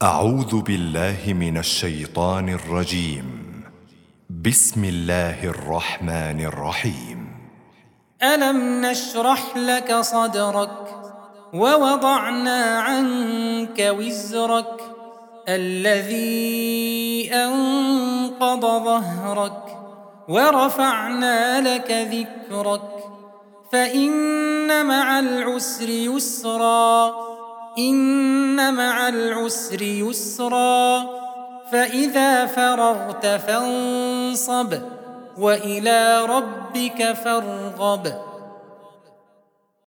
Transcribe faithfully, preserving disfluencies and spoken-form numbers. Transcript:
أعوذ بالله من الشيطان الرجيم. بسم الله الرحمن الرحيم. ألم نشرح لك صدرك ووضعنا عنك وزرك الذي أنقض ظهرك ورفعنا لك ذكرك فإن مع العسر يسرا إن مع العسر يسرا فإذا فرغت فانصب وإلى ربك فارغب.